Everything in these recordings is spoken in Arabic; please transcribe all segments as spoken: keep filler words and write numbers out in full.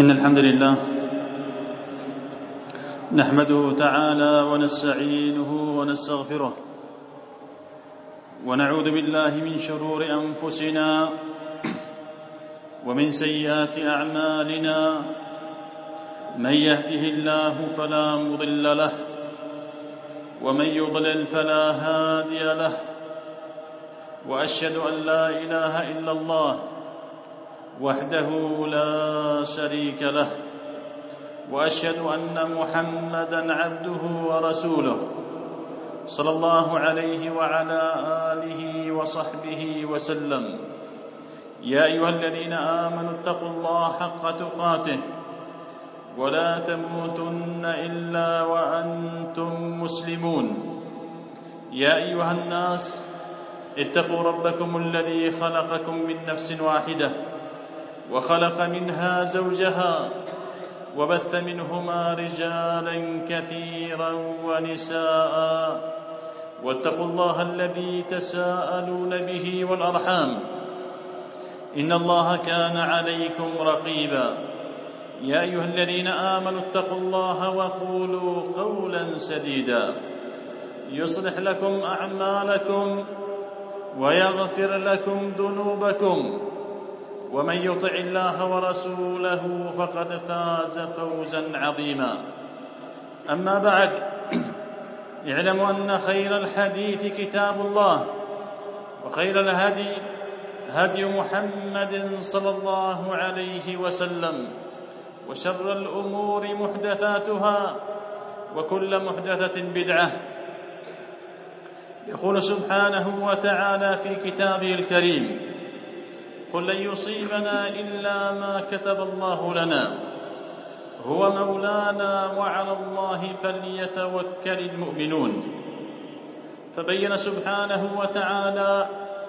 إن الحمد لله نحمده تعالى ونستعينه ونستغفره ونعوذ بالله من شرور أنفسنا ومن سيئات أعمالنا. من يهده الله فلا مضل له ومن يضلل فلا هادي له، وأشهد أن لا إله إلا الله وحده لا شريك له، وأشهد أن محمدًا عبده ورسوله صلى الله عليه وعلى آله وصحبه وسلم. يا أيها الذين آمنوا اتقوا الله حق تقاته ولا تموتن إلا وأنتم مسلمون. يا أيها الناس اتقوا ربكم الذي خلقكم من نفس واحدة وخلق منها زوجها وبث منهما رجالا كثيرا ونساء، واتقوا الله الذي تساءلون به والأرحام إن الله كان عليكم رقيبا. يا أيها الذين آمنوا اتقوا الله وقولوا قولا سديدا يصلح لكم أعمالكم ويغفر لكم ذنوبكم، ومن يطع الله ورسوله فقد فاز فوزا عظيما. أما بعد، اعلموا أن خير الحديث كتاب الله، وخير الهدي هدي محمد صلى الله عليه وسلم، وشر الأمور محدثاتها وكل محدثة بدعة. يقول سبحانه وتعالى في كتابه الكريم: قل لن يصيبنا إلا ما كتب الله لنا هو مولانا وعلى الله فليتوكل المؤمنون. فبين سبحانه وتعالى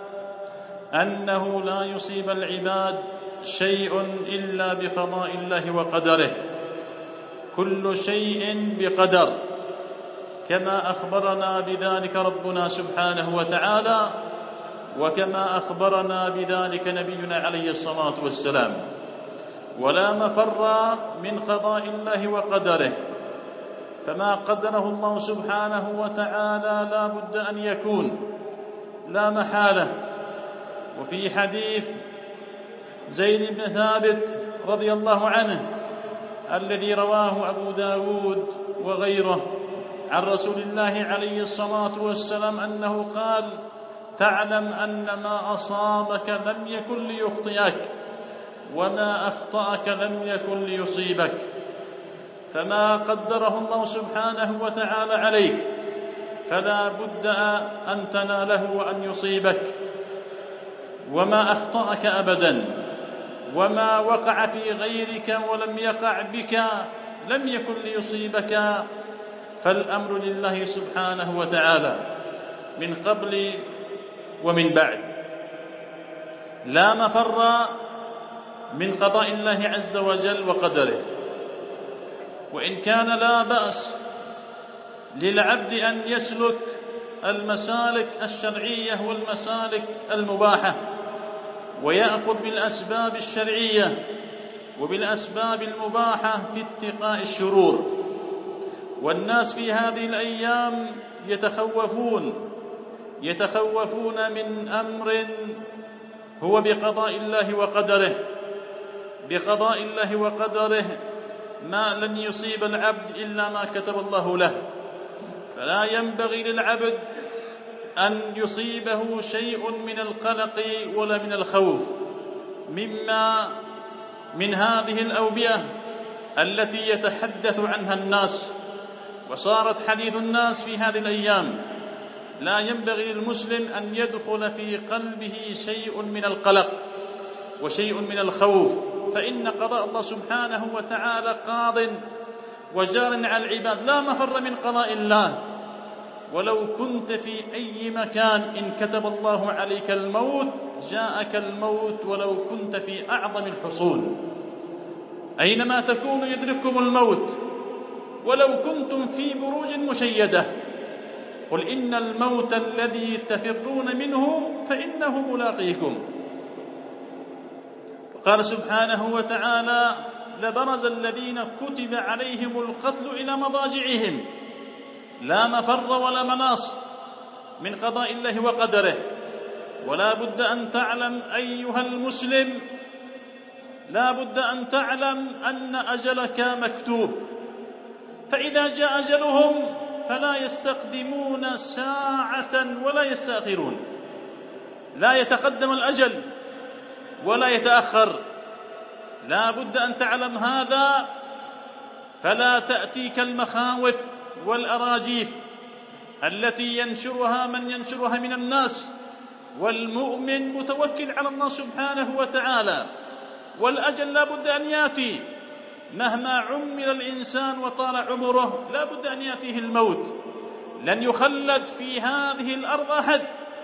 أنه لا يصيب العباد شيء إلا بقضاء الله وقدره، كل شيء بقدر، كما أخبرنا بذلك ربنا سبحانه وتعالى، وكما أخبرنا بذلك نبينا عليه الصلاة والسلام. ولا مفر من قضاء الله وقدره، فما قدره الله سبحانه وتعالى لا بد أن يكون، لا محالة. وفي حديث زيد بن ثابت رضي الله عنه الذي رواه أبو داود وغيره عن رسول الله عليه الصلاة والسلام أنه قال: تعلم أن ما أصابك لم يكن ليخطئك، وما أخطأك لم يكن ليصيبك. فما قدره الله سبحانه وتعالى عليك فلا بد أن تناله وأن يصيبك، وما أخطأك أبدا، وما وقع في غيرك ولم يقع بك لم يكن ليصيبك. فالأمر لله سبحانه وتعالى من قبل ومن بعد، لا مفر من قضاء الله عز وجل وقدره. وإن كان لا بأس للعبد أن يسلك المسالك الشرعية والمسالك المباحة، ويأخذ بالأسباب الشرعية وبالأسباب المباحة في اتقاء الشرور. والناس في هذه الأيام يتخوفون يتخوفون من أمر هو بقضاء الله وقدره، بقضاء الله وقدره ما لن يصيب العبد إلا ما كتب الله له. فلا ينبغي للعبد أن يصيبه شيء من القلق ولا من الخوف مما من هذه الأوبئة التي يتحدث عنها الناس وصارت حديث الناس في هذه الأيام. لا ينبغي للمسلم أن يدخل في قلبه شيء من القلق وشيء من الخوف، فإن قضاء الله سبحانه وتعالى قاض وجار على العباد، لا مفر من قضاء الله. ولو كنت في أي مكان إن كتب الله عليك الموت جاءك الموت، ولو كنت في أعظم الحصون، أينما تكونوا يدرككم الموت، ولو كنتم في بروج مشيدة. قل إن الموت الذي تفرون منه فإنه ملاقيكم. قال سبحانه وتعالى: لبرز الذين كتب عليهم القتل إلى مضاجعهم، لا مفر ولا مناص من قضاء الله وقدره. ولا بد أن تعلم أيها المسلم، لا بد أن تعلم أن أجلك مكتوب، فإذا جاء أجلهم فلا يستقدمون ساعة ولا يستأخرون، لا يتقدم الأجل ولا يتأخر. لا بد أن تعلم هذا، فلا تأتيك المخاوف والأراجيف التي ينشرها من ينشرها من الناس، والمؤمن متوكل على الله سبحانه وتعالى، والأجل لا بد أن يأتي مهما عمر الإنسان وطال عمره، لا بد أن يأتيه الموت. لن يخلد في هذه الأرض أحد،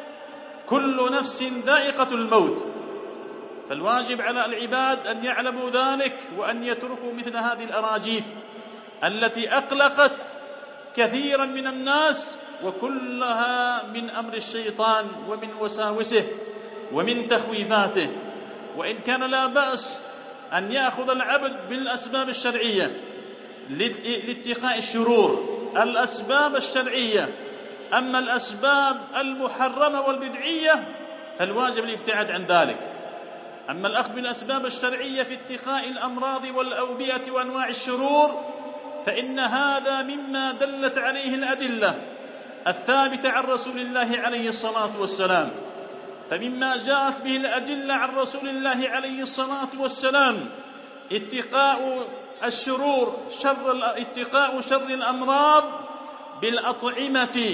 كل نفس ذائقة الموت. فالواجب على العباد أن يعلموا ذلك، وأن يتركوا مثل هذه الأراجيف التي أقلقت كثيرا من الناس، وكلها من أمر الشيطان ومن وساوسه ومن تخويفاته. وإن كان لا بأس أن يأخذ العبد بالأسباب الشرعية لاتقاء الشرور، الأسباب الشرعية. أما الأسباب المحرمة والبدعية فالواجب الابتعاد عن ذلك. أما الأخذ بالأسباب الشرعية في اتقاء الأمراض والأوبئة وأنواع الشرور فإن هذا مما دلت عليه الأدلة الثابتة عن رسول الله عليه الصلاة والسلام. فمما جاءت به الأدلة عن رسول الله عليه الصلاة والسلام اتقاء الشرور، شر اتقاء شر الأمراض بالأطعمة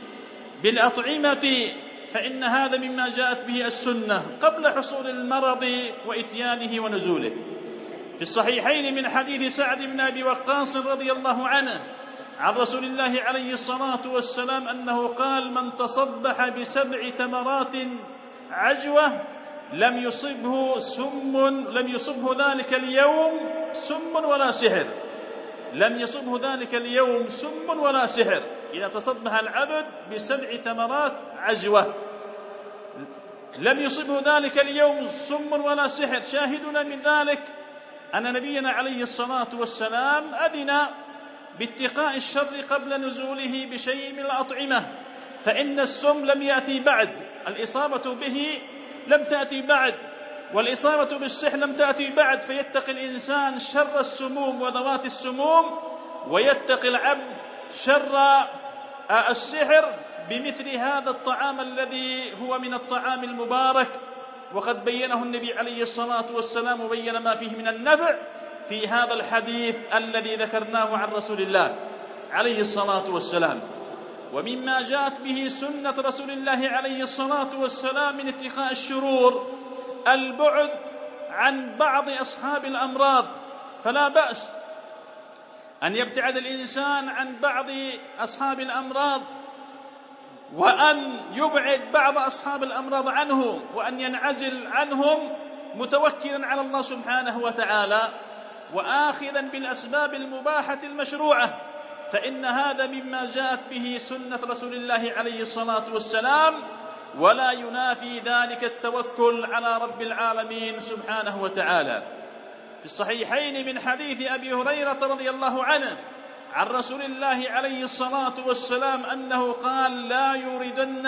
بالأطعمة فإن هذا مما جاءت به السنة قبل حصول المرض وإتيانه ونزوله. في الصحيحين من حديث سعد بن أبي وقاص رضي الله عنه عن رسول الله عليه الصلاة والسلام أنه قال: من تصبح بسبع تمرات عجوة لم يصبه سم لم يصبه ذلك اليوم سم ولا سحر لم يصبه ذلك اليوم سم ولا سحر إذا تصبح العبد بسبع تمرات عجوة لم يصبه ذلك اليوم سم ولا سحر. شاهدنا من ذلك أن نبينا عليه الصلاة والسلام أذن باتقاء الشر قبل نزوله بشيء من الأطعمة، فإن السم لم يأتي بعد، الإصابة به لم تأتي بعد، والإصابة بالسحر لم تأتي بعد، فيتقي الإنسان شر السموم وذوات السموم، ويتقي العبد شر السحر بمثل هذا الطعام الذي هو من الطعام المبارك. وقد بينه النبي عليه الصلاة والسلام وبين ما فيه من النفع في هذا الحديث الذي ذكرناه عن رسول الله عليه الصلاة والسلام. ومما جاءت به سنة رسول الله عليه الصلاة والسلام من اتقاء الشرور البعد عن بعض أصحاب الأمراض. فلا بأس أن يبتعد الإنسان عن بعض أصحاب الأمراض، وأن يبعد بعض أصحاب الأمراض عنه، وأن ينعزل عنهم متوكلا على الله سبحانه وتعالى وآخذا بالأسباب المباحة المشروعة، فإن هذا مما جاءت به سنة رسول الله عليه الصلاة والسلام، ولا ينافي ذلك التوكل على رب العالمين سبحانه وتعالى. في الصحيحين من حديث أبي هريرة رضي الله عنه عن رسول الله عليه الصلاة والسلام أنه قال: لا يردن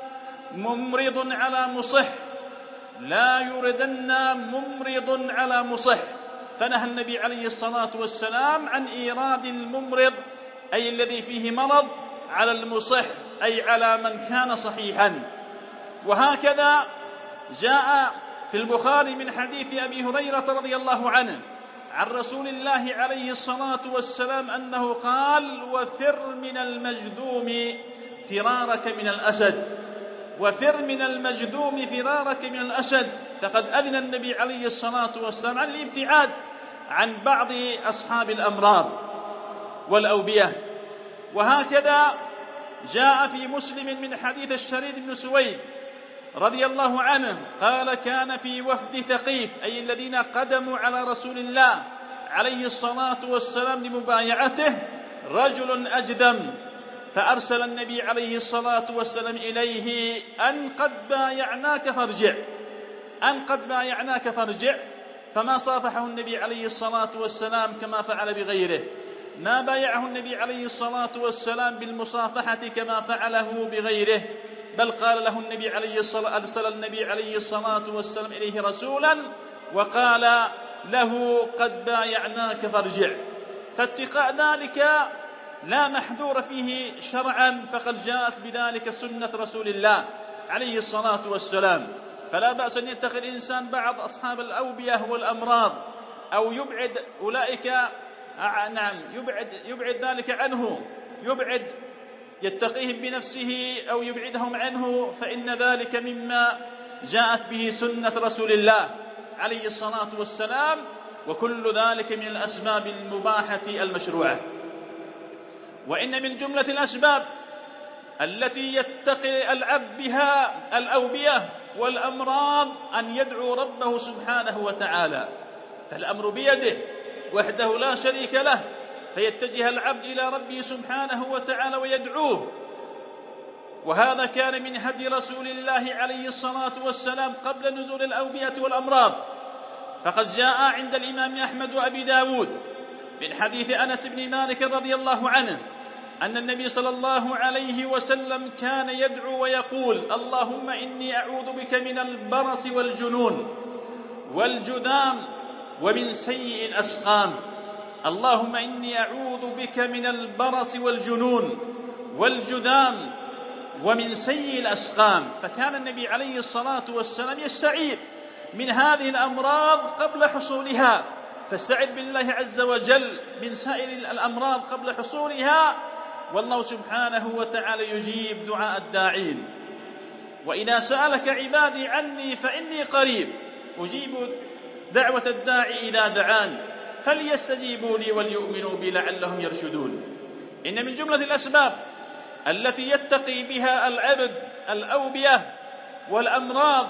ممرض على مصح لا يردن ممرض على مصح فنهى النبي عليه الصلاة والسلام عن إيراد الممرض أي الذي فيه مرض على المصح أي على من كان صحيحا. وهكذا جاء في البخاري من حديث أبي هريرة رضي الله عنه عن رسول الله عليه الصلاة والسلام أنه قال: وفر من المجذوم فرارك من الأسد وفر من المجذوم فرارك من الأسد. فقد أذن النبي عليه الصلاة والسلام عن الابتعاد عن بعض أصحاب الأمراض والأوبئة. وهكذا جاء في مسلم من حديث الشريد بن سويد رضي الله عنه قال: كان في وفد ثقيف أي الذين قدموا على رسول الله عليه الصلاة والسلام لمبايعته رجل أجدم، فأرسل النبي عليه الصلاة والسلام إليه: أن قد بايعناك فارجع أن قد بايعناك فارجع فما صافحه النبي عليه الصلاة والسلام كما فعل بغيره، ما بايعه النبي عليه الصلاة والسلام بالمصافحة كما فعله بغيره، بل قال له النبي عليه الصلاة أرسل النبي عليه الصلاة والسلام إليه رسولا وقال له قد بايعناك فارجع. فاتقاء ذلك لا محذور فيه شرعا، فقد جاءت بذلك سنة رسول الله عليه الصلاة والسلام. فلا بأس أن يتقي الإنسان بعض أصحاب الأوبية والأمراض أو يبعد أولئك، نعم يبعد, يبعد ذلك عنه، يبعد يتقيهم بنفسه أو يبعدهم عنه، فإن ذلك مما جاءت به سنة رسول الله عليه الصلاة والسلام، وكل ذلك من الأسباب المباحة المشروعة. وإن من جملة الأسباب التي يتقي العبد بها الأوبية والأمراض أن يدعو ربه سبحانه وتعالى، فالأمر بيده وحده لا شريك له، فيتجه العبد إلى ربه سبحانه وتعالى ويدعوه. وهذا كان من هدي رسول الله عليه الصلاة والسلام قبل نزول الأوبية والأمراض، فقد جاء عند الإمام أحمد وأبي داود من حديث أنس بن مالك رضي الله عنه أن النبي صلى الله عليه وسلم كان يدعو ويقول: اللهم إني أعوذ بك من البرص والجنون والجذام ومن سيء الأسقام. اللهم إني أعوذ بك من البرص والجنون والجذام ومن سيء الأسقام. فكان النبي عليه الصلاة والسلام يستعيذ من هذه الأمراض قبل حصولها، فاستعذ بالله عز وجل من سائر الأمراض قبل حصولها، والله سبحانه وتعالى يجيب دعاء الداعين. وإذا سألك عبادي عني فإني قريب أجيب دعوة الداعي إذا دعان فليستجيبوا لي وليؤمنوا بي لعلهم يرشدون. إن من جملة الأسباب التي يتقي بها العبد الأوبية والأمراض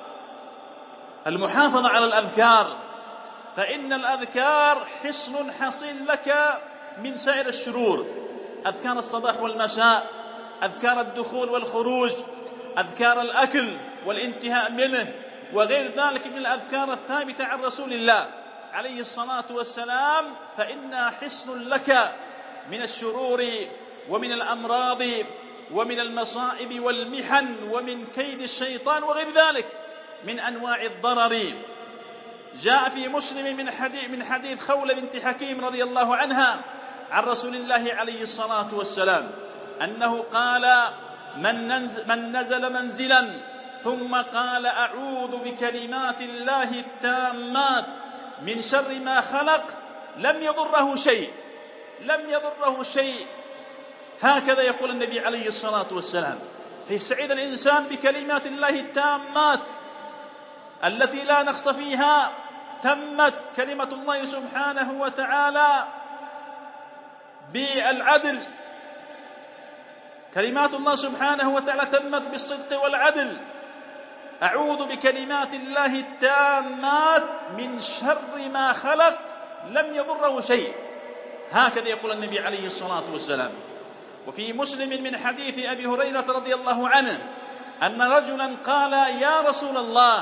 المحافظة على الأذكار، فإن الأذكار حصن حصين لك من سائر الشرور، أذكار الصباح والمساء، أذكار الدخول والخروج، أذكار الأكل والانتهاء منه، وغير ذلك من الأذكار الثابتة عن رسول الله عليه الصلاة والسلام، فإنها حصن لك من الشرور ومن الأمراض ومن المصائب والمحن ومن كيد الشيطان وغير ذلك من أنواع الضرر. جاء في مسلم من حديث, من حديث خولة بنت حكيم رضي الله عنها عن رسول الله عليه الصلاة والسلام أنه قال: من نزل, من نزل منزلا ثم قال أعوذ بكلمات الله التامات من شر ما خلق لم يضره شيء، لم يضره شيء. هكذا يقول النبي عليه الصلاة والسلام. فيستعيذ الإنسان بكلمات الله التامات التي لا نقص فيها. تمت كلمة الله سبحانه وتعالى بالعدل، كلمات الله سبحانه وتعالى تمت بالصدق والعدل. أعوذ بكلمات الله التامات من شر ما خلق لم يضره شيء. هكذا يقول النبي عليه الصلاة والسلام. وفي مسلم من حديث أبي هريرة رضي الله عنه أن رجلا قال: يا رسول الله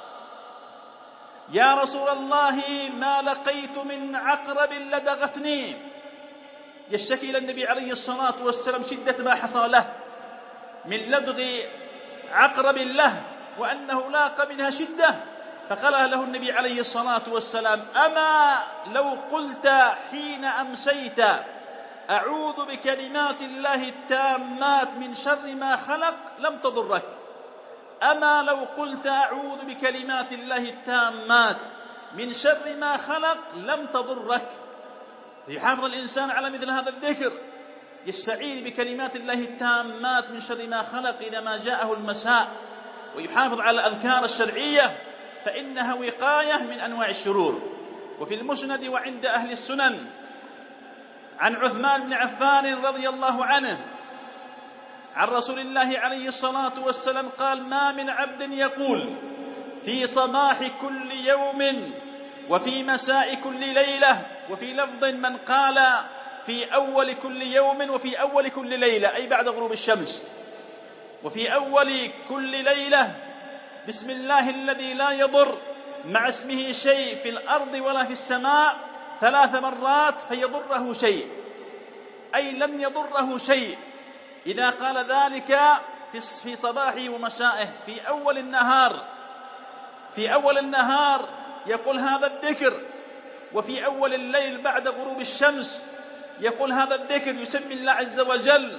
يا رسول الله ما لقيت من عقرب لدغتني، يشتكي إلى النبي عليه الصلاة والسلام شدة ما حصل له من لدغ عقرب له، وأنه لاقى منها شدة. فقال له النبي عليه الصلاة والسلام: أما لو قلت حين أمسيت أعوذ بكلمات الله التامات من شر ما خلق لم تضرك. أما لو قلت أعوذ بكلمات الله التامات من شر ما خلق لم تضرك. فيحافظ الإنسان على مثل هذا الذكر، يستعيذ بكلمات الله التامات من شر ما خلق إذا ما جاءه المساء، ويحافظ على الأذكار الشرعية فإنها وقاية من أنواع الشرور. وفي المسند وعند أهل السنن عن عثمان بن عفان رضي الله عنه عن رسول الله عليه الصلاة والسلام قال: ما من عبد يقول في صباح كل يوم وفي مساء كل ليلة، وفي لفظ من قال في أول كل يوم وفي أول كل ليلة أي بعد غروب الشمس، وفي أول كل ليلة بسم الله الذي لا يضر مع اسمه شيء في الأرض ولا في السماء ثلاث مرات فيضره شيء، أي لم يضره شيء. إذا قال ذلك في صباحه ومسائه في أول النهار، في أول النهار يقول هذا الذكر، وفي أول الليل بعد غروب الشمس يقول هذا الذكر، يسمي الله عز وجل،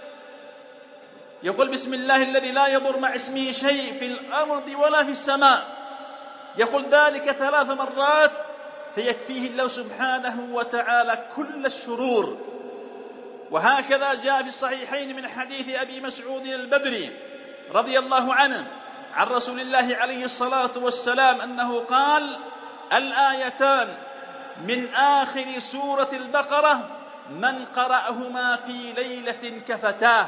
يقول بسم الله الذي لا يضر مع اسمه شيء في الأرض ولا في السماء، يقول ذلك ثلاث مرات فيكفيه الله سبحانه وتعالى كل الشرور. وهكذا جاء في الصحيحين من حديث أبي مسعود البدري رضي الله عنه عن رسول الله عليه الصلاة والسلام أنه قال: الآيتان من آخر سورة البقرة من قرأهما في ليلة كفتاه.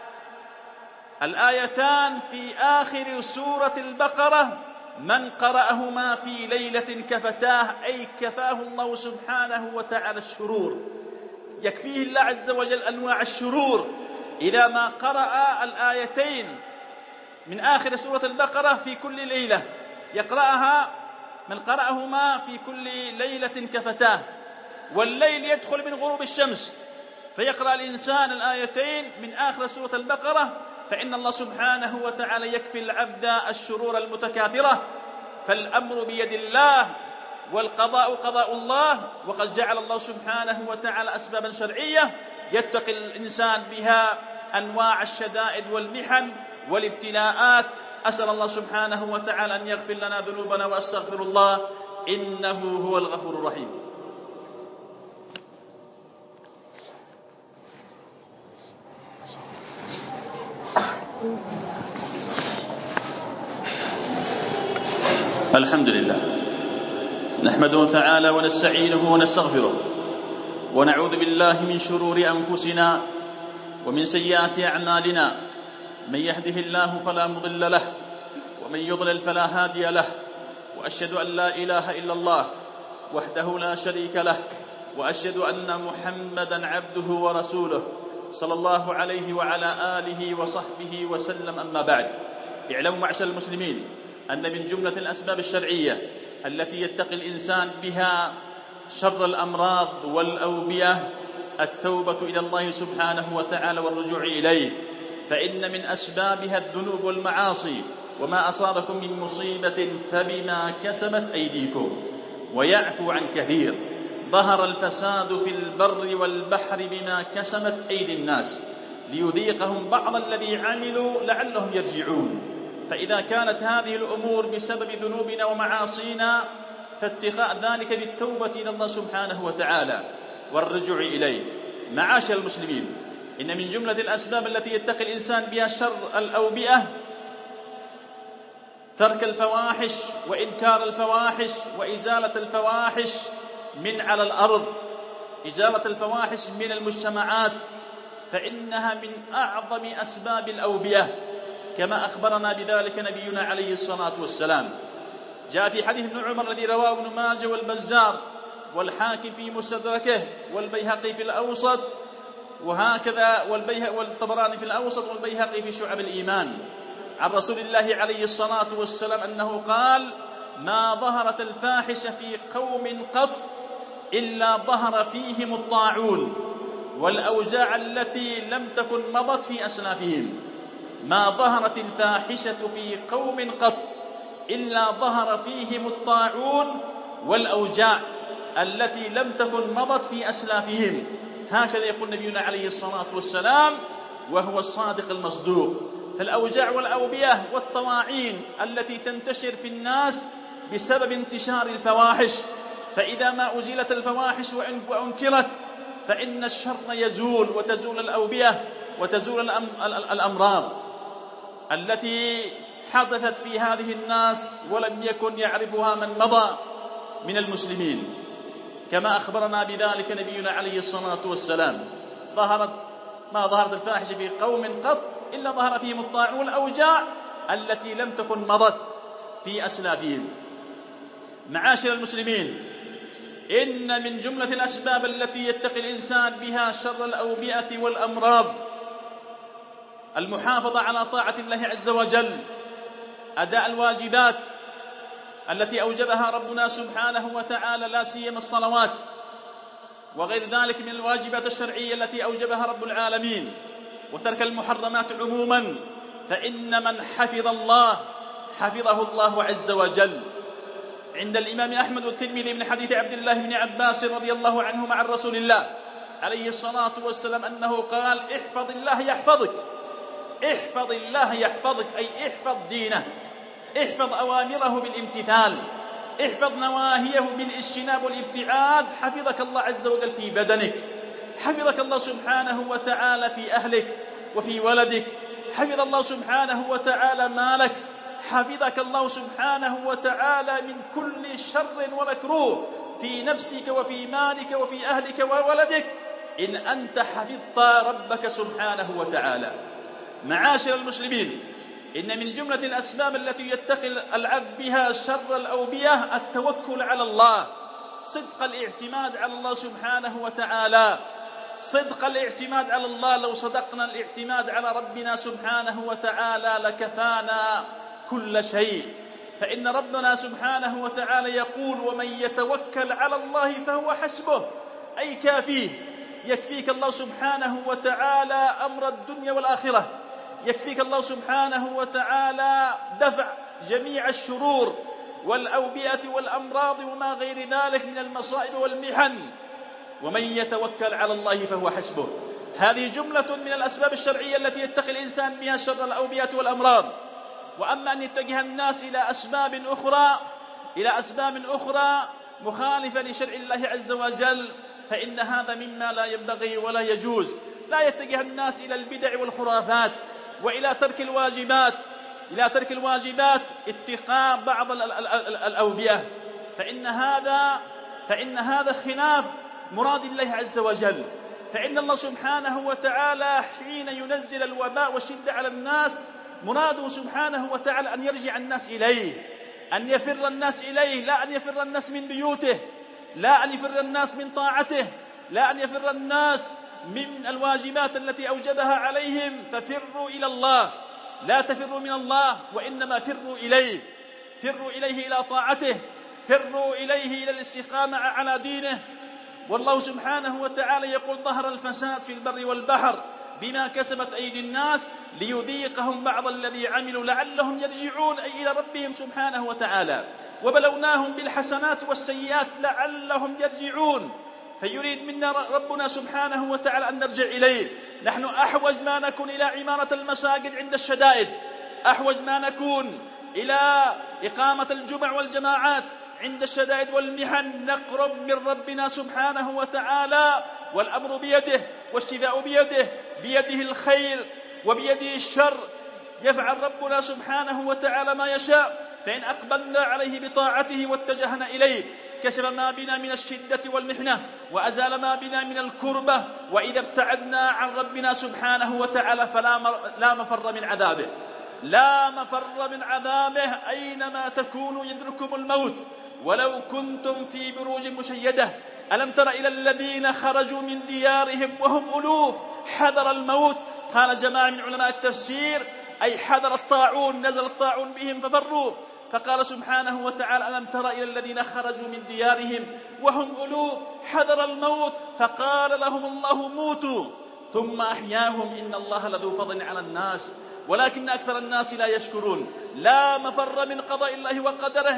الآيتان في آخر سورة البقرة من قرأهما في ليلة كفتاه، أي كفاه الله سبحانه وتعالى الشرور، يكفيه الله عز وجل أنواع الشرور إذا ما قرأ الآيتين من آخر سورة البقرة في كل ليلة، يقرأها من قرأهما في كل ليلة كفتاه. والليل يدخل من غروب الشمس فيقرأ الإنسان الآيتين من آخر سورة البقرة، فإن الله سبحانه وتعالى يكفي العبد الشرور المتكاثرة. فالأمر بيد الله والقضاء قضاء الله، وقد جعل الله سبحانه وتعالى أسبابا شرعية يتقي الإنسان بها أنواع الشدائد والمحن والابتلاءات. أسأل الله سبحانه وتعالى أن يغفر لنا ذنوبنا، وأستغفر الله إنه هو الغفور الرحيم. الحمد لله، نحمده تعالى ونستعينه ونستغفره، ونعوذ بالله من شرور أنفسنا ومن سيئات أعمالنا. من يهده الله فلا مضل له، ومن يضلل فلا هادي له، وأشهد أن لا إله إلا الله وحده لا شريك له، وأشهد أن محمدا عبده ورسوله صلى الله عليه وعلى آله وصحبه وسلم. أما بعد، اعلموا معشر المسلمين أن من جملة الأسباب الشرعية التي يتقي الإنسان بها شر الأمراض والأوبئة التوبة إلى الله سبحانه وتعالى والرجوع إليه، فإن من أسبابها الذنوب والمعاصي، وما أصابكم من مصيبة فبما كسبت أيديكم ويعفو عن كثير. ظهر الفساد في البر والبحر بما كسبت أيدي الناس ليذيقهم بعض الذي عملوا لعلهم يرجعون. فإذا كانت هذه الأمور بسبب ذنوبنا ومعاصينا فاتقاء ذلك بالتوبة إلى الله سبحانه وتعالى والرجوع إليه. معاشر المسلمين، إن من جملة الأسباب التي يتقي الإنسان بها شر الأوبئة ترك الفواحش وإنكار الفواحش وإزالة الفواحش من على الأرض، إزالة الفواحش من المجتمعات، فإنها من أعظم أسباب الأوبئة كما أخبرنا بذلك نبينا عليه الصلاة والسلام. جاء في حديث ابن عمر الذي رواه ابن ماجه والبزار والحاكم في مستدركه والبيهقي في الأوسط، وهكذا والطبراني في الأوسط والبيهقي في شعب الإيمان، عن رسول الله عليه الصلاة والسلام أنه قال: ما ظهرت الفاحشة في قوم قط إلا ظهر فيهم الطاعون والأوجاع التي لم تكن مضت في أسلافهم. ما ظهرت الفاحشة في قوم قط إلا ظهر فيهم الطاعون والأوجاع التي لم تكن مضت في أسلافهم. هكذا يقول نبينا عليه الصلاة والسلام وهو الصادق المصدوق. فالأوجاع والأوبئة والطواعين التي تنتشر في الناس بسبب انتشار الفواحش، فإذا ما أزيلت الفواحش وأنكرت فإن الشر يزول، وتزول الأوبئة وتزول الأمراض التي حدثت في هذه الناس ولم يكن يعرفها من مضى من المسلمين، كما أخبرنا بذلك نبينا عليه الصلاة والسلام. ظهرت ما ظهرت الفاحشة في قوم قط إلا ظهر فيهم الطاعون والأوجاع التي لم تكن مضت في أسلافهم. معاشر المسلمين، إن من جملة الأسباب التي يتقي الإنسان بها شر الأوبئة والأمراض المحافظة على طاعة الله عز وجل، أداء الواجبات التي أوجبها ربنا سبحانه وتعالى، لا سيما الصلوات وغير ذلك من الواجبات الشرعية التي أوجبها رب العالمين، وترك المحرمات عموما، فإن من حفظ الله حفظه الله عز وجل. عند الإمام أحمد والترمذي من حديث عبد الله بن عباس رضي الله عنهما عن رسول الله عليه الصلاة والسلام أنه قال: احفظ الله يحفظك، احفظ الله يحفظك، أي احفظ دينه، احفظ أوامره بالامتثال، احفظ نواهيه بالاجتناب والابتعاد، حفظك الله عز وجل في بدنك، حفظك الله سبحانه وتعالى في أهلك وفي ولدك، حفظ الله سبحانه وتعالى مالك، حفظك الله سبحانه وتعالى من كل شر ومكروه في نفسك وفي مالك وفي أهلك وولدك، إن أنت حفظت ربك سبحانه وتعالى. معاشر المسلمين، إن من جملة الأسباب التي يتقي العبد بها شر الأوبية التوكل على الله، صدق الاعتماد على الله سبحانه وتعالى، صدق الاعتماد على الله. لو صدقنا الاعتماد على ربنا سبحانه وتعالى لكفانا كل شيء، فإن ربنا سبحانه وتعالى يقول: ومن يتوكل على الله فهو حسبه، أي كافيه. يكفيك الله سبحانه وتعالى أمر الدنيا والآخرة، يكفيك الله سبحانه وتعالى دفع جميع الشرور والأوبئة والأمراض وما غير ذلك من المصائب والمحن. ومن يتوكل على الله فهو حسبه. هذه جملة من الأسباب الشرعية التي يتقي الإنسان بها شر الأوبئة والأمراض. وأما أن يتجه الناس إلى أسباب أخرى إلى أسباب أخرى مخالفة لشرع الله عز وجل، فإن هذا مما لا ينبغي ولا يجوز. لا يتجه الناس إلى البدع والخرافات وإلى ترك الواجبات إلى ترك الواجبات اتقاء بعض الأوبئة، فإن هذا فإن هذا خلاف مراد الله عز وجل. فإن الله سبحانه وتعالى حين ينزل الوباء والشدة على الناس مراده سبحانه وتعالى أن يرجع الناس إليه، أن يفر الناس إليه، لا أن يفر الناس من بيوته، لا أن يفر الناس من طاعته، لا أن يفر الناس من الواجبات التي أوجبها عليهم. ففروا إلى الله، لا تفروا من الله، وإنما فروا إليه، فروا إليه إلى طاعته، فروا إليه إلى الاستقامة على دينه. والله سبحانه وتعالى يقول: ظهر الفساد في البر والبحر بما كسبت أيدي الناس ليذيقهم بعض الذي عملوا لعلهم يرجعون، أي إلى ربهم سبحانه وتعالى. وبلوناهم بالحسنات والسيئات لعلهم يرجعون. فيريد منا ربنا سبحانه وتعالى أن نرجع إليه. نحن أحوج ما نكون إلى عمارة المساجد عند الشدائد، أحوج ما نكون إلى إقامة الجمع والجماعات عند الشدائد والمحن. نقرب من ربنا سبحانه وتعالى، والأمر بيده والشفاء بيده، بيده الخير وبيده الشر. يفعل ربنا سبحانه وتعالى ما يشاء، فإن أقبلنا عليه بطاعته واتجهنا إليه كشف ما بنا من الشدة والمحنة وأزال ما بنا من الكربة. وإذا ابتعدنا عن ربنا سبحانه وتعالى فلا لا مفر من عذابه، لا مفر من عذابه. أينما تكونوا يدرككم الموت ولو كنتم في بروج مشيدة. ألم تر إلى الذين خرجوا من ديارهم وهم ألوف حذر الموت؟ قال جماعة من علماء التفسير أي حذر الطاعون، نزل الطاعون بهم ففروا. فقال سبحانه وتعالى: ألم تر إلى الذين خرجوا من ديارهم وهم ألوف حذر الموت فقال لهم الله موتوا ثم أحياهم إن الله لذو فضل على الناس ولكن أكثر الناس لا يشكرون. لا مفر من قضاء الله وقدره،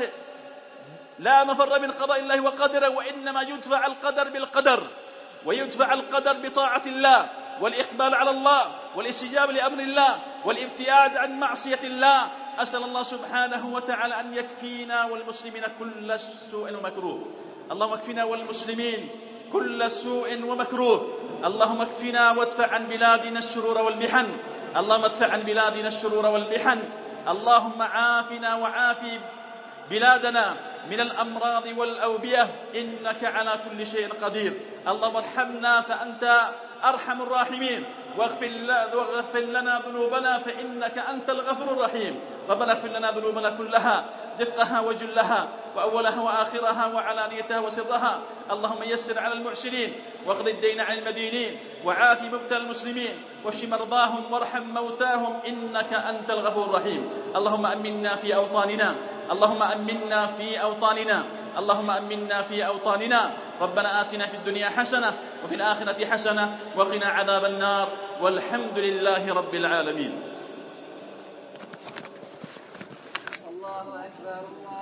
لا مفر من قضاء الله وقدره، وإنما يدفع القدر بالقدر، ويدفع القدر بطاعة الله والإقبال على الله والاستجابة لأمر الله والابتعاد عن معصية الله. أسأل الله سبحانه وتعالى أن يكفينا والمسلمين كل سوء ومكروه. اللهم اكفنا والمسلمين كل سوء ومكروه. اللهم اكفنا وادفع عن بلادنا الشرور والمحن. اللهم ادفع عن بلادنا الشرور والمحن. اللهم عافنا وعافي بلادنا من الأمراض والأوبئة إنك على كل شيء قدير. اللهم ارحمنا فأنت أرحم الراحمين. واغفر لنا ذنوبنا فإنك أنت الغفور الرحيم. ربنا اغفر لنا ذنوبنا كلها دقها وجلها وأولها وآخرها وعلانيتها وسرها. اللهم يسر على المعسرين واقض الدين عن المدينين وعاف مبتلى المسلمين واشف مرضاهم وارحم موتاهم إنك أنت الغفور الرحيم. اللهم أمنا في أوطاننا اللهم أمنا في أوطاننا اللهم أمنا في أوطاننا. ربنا آتنا في الدنيا حسنة وفي الآخرة حسنة وقنا عذاب النار والحمد لله رب العالمين. الله أكبر.